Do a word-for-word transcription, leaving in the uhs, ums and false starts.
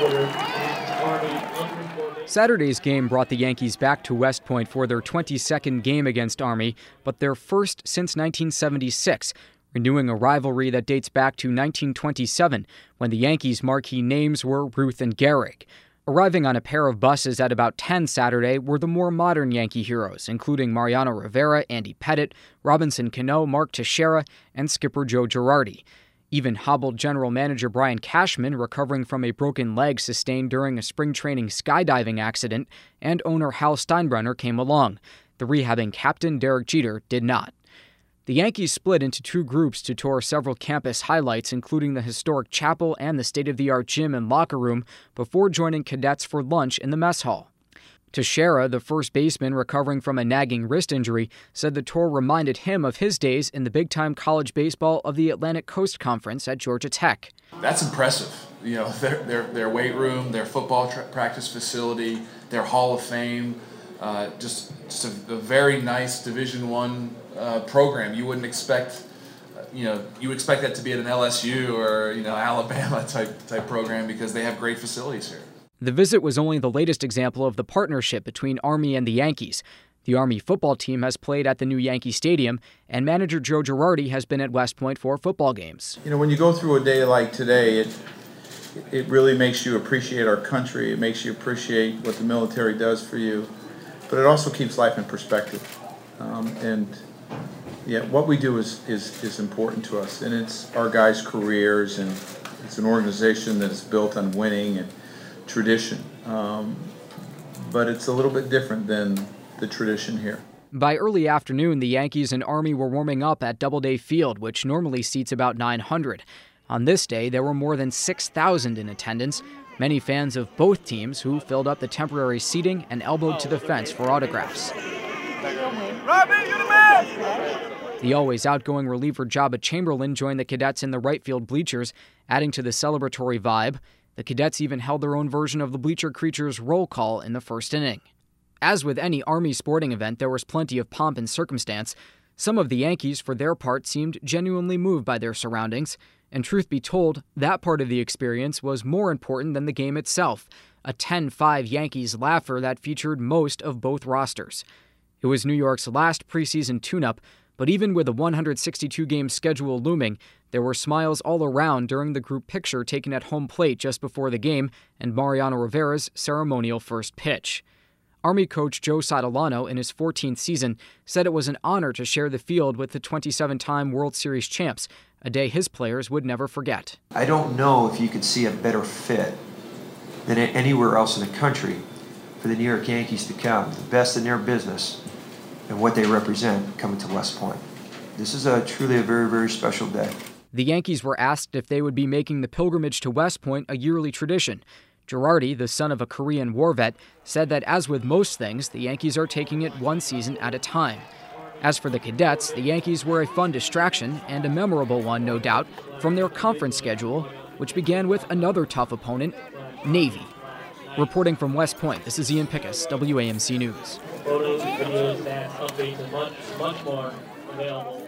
Saturday's game brought the Yankees back to West Point for their twenty-second game against Army, but their first since nineteen seventy-six, renewing a rivalry that dates back to nineteen twenty-seven, when the Yankees' marquee names were Ruth and Gehrig. Arriving on a pair of buses at about ten Saturday were the more modern Yankee heroes, including Mariano Rivera, Andy Pettitte, Robinson Cano, Mark Teixeira, and skipper Joe Girardi. Even hobbled general manager Brian Cashman, recovering from a broken leg sustained during a spring training skydiving accident, and owner Hal Steinbrenner came along. The rehabbing captain, Derek Jeter, did not. The Yankees split into two groups to tour several campus highlights, including the historic chapel and the state-of-the-art gym and locker room, before joining cadets for lunch in the mess hall. Teixeira, the first baseman recovering from a nagging wrist injury, said the tour reminded him of his days in the big-time college baseball of the Atlantic Coast Conference at Georgia Tech. That's impressive. You know, their their, their weight room, their football tra- practice facility, their Hall of Fame, uh, just, just a, a very nice Division One uh, program. You wouldn't expect, uh, you know, you expect that to be at an L S U or, you know, Alabama type type program because they have great facilities here. The visit was only the latest example of the partnership between Army and the Yankees. The Army football team has played at the new Yankee Stadium, and manager Joe Girardi has been at West Point for football games. You know, when you go through a day like today, it it really makes you appreciate our country. It makes you appreciate what the military does for you, but it also keeps life in perspective. Um, and yeah, what we do is, is is important to us, and it's our guys' careers, and it's an organization that is built on winning and tradition, um, but it's a little bit different than the tradition here. By early afternoon, the Yankees and Army were warming up at Doubleday Field, which normally seats about nine hundred. On this day, there were more than six thousand in attendance, many fans of both teams who filled up the temporary seating and elbowed to the fence for autographs. The always outgoing reliever Jabba Chamberlain joined the cadets in the right field bleachers, adding to the celebratory vibe. The cadets even held their own version of the Bleacher Creatures roll call in the first inning. As with any Army sporting event, there was plenty of pomp and circumstance. Some of the Yankees, for their part, seemed genuinely moved by their surroundings. And truth be told, that part of the experience was more important than the game itself, a ten five Yankees laugher that featured most of both rosters. It was New York's last preseason tune-up, but even with a one hundred sixty-two game schedule looming, there were smiles all around during the group picture taken at home plate just before the game and Mariano Rivera's ceremonial first pitch. Army coach Joe Sotolano, in his fourteenth season, said it was an honor to share the field with the twenty-seven-time World Series champs, a day his players would never forget. I don't know if you could see a better fit than anywhere else in the country for the New York Yankees to come, the best in their business and what they represent coming to West Point. This is a truly a very, very special day. The Yankees were asked if they would be making the pilgrimage to West Point a yearly tradition. Girardi, the son of a Korean war vet, said that as with most things, the Yankees are taking it one season at a time. As for the cadets, the Yankees were a fun distraction, and a memorable one, no doubt, from their conference schedule, which began with another tough opponent, Navy. Reporting from West Point, this is Ian Pickus, W A M C News. Photos, videos, stats, updates, and much, much more available.